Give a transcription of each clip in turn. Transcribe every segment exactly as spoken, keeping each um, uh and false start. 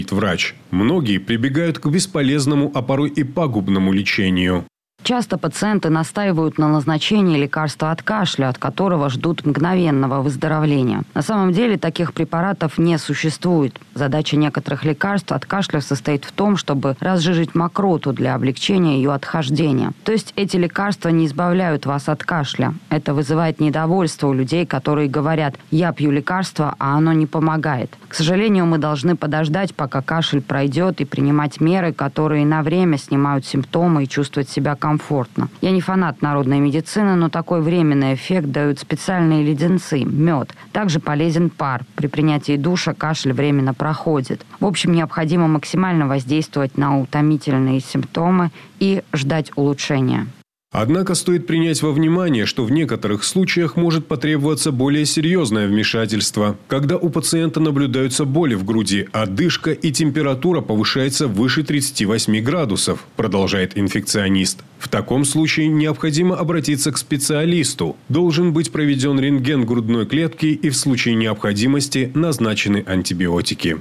врач. Многие прибегают к бесполезному, а порой и пагубному лечению. Часто пациенты настаивают на назначении лекарства от кашля, от которого ждут мгновенного выздоровления. На самом деле таких препаратов не существует. Задача некоторых лекарств от кашля состоит в том, чтобы разжижить мокроту для облегчения ее отхождения. То есть эти лекарства не избавляют вас от кашля. Это вызывает недовольство у людей, которые говорят: «Я пью лекарство, а оно не помогает». К сожалению, мы должны подождать, пока кашель пройдет, и принимать меры, которые на время снимают симптомы и чувствовать себя комфортно. комфортно. Я не фанат народной медицины, но такой временный эффект дают специальные леденцы, мед. Также полезен пар. При принятии душа кашель временно проходит. В общем, необходимо максимально воздействовать на утомительные симптомы и ждать улучшения. Однако стоит принять во внимание, что в некоторых случаях может потребоваться более серьезное вмешательство, когда у пациента наблюдаются боли в груди, одышка и температура повышается выше тридцати восьми градусов, продолжает инфекционист. В таком случае необходимо обратиться к специалисту. Должен быть проведен рентген грудной клетки и в случае необходимости назначены антибиотики.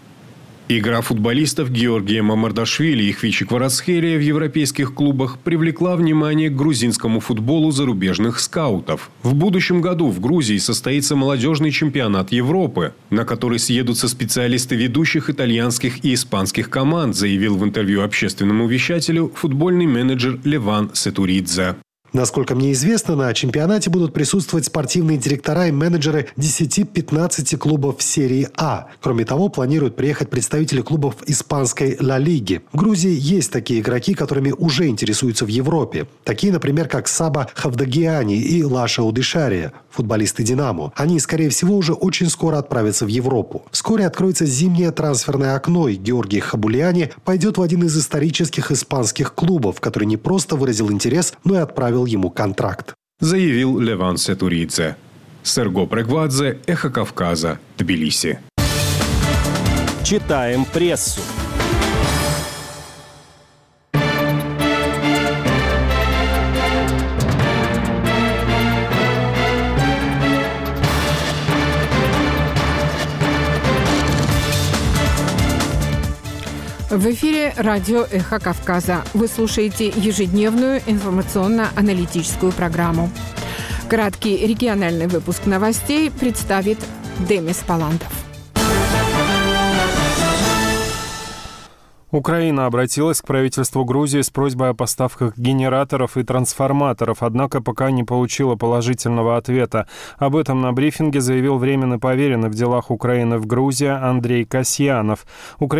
Игра футболистов Георгия Мамардашвили и Хвичи Кварацхелия в европейских клубах привлекла внимание к грузинскому футболу зарубежных скаутов. В будущем году в Грузии состоится молодежный чемпионат Европы, на который съедутся специалисты ведущих итальянских и испанских команд, заявил в интервью общественному вещателю футбольный менеджер Леван Сетуридзе. Насколько мне известно, на чемпионате будут присутствовать спортивные директора и менеджеры десяти-пятнадцати клубов в серии А. Кроме того, планируют приехать представители клубов испанской Ла Лиги. В Грузии есть такие игроки, которыми уже интересуются в Европе. Такие, например, как Саба Хавдагиани и Лаша Удышария, футболисты «Динамо». Они, скорее всего, уже очень скоро отправятся в Европу. Вскоре откроется зимнее трансферное окно, и Георгий Хабуляни пойдет в один из исторических испанских клубов, который не просто выразил интерес, но и отправил ему контракт. Заявил Леван Сетуридзе. Серго Прегвадзе, Эхо Кавказа, Тбилиси. Читаем прессу. В эфире радио «Эхо Кавказа». Вы слушаете ежедневную информационно-аналитическую программу. Краткий региональный выпуск новостей представит Демис Палантов. Украина обратилась к правительству Грузии с просьбой о поставках генераторов и трансформаторов, однако пока не получила положительного ответа. Об этом на брифинге заявил временный поверенный в делах Украины в Грузии Андрей Касьянов. Украина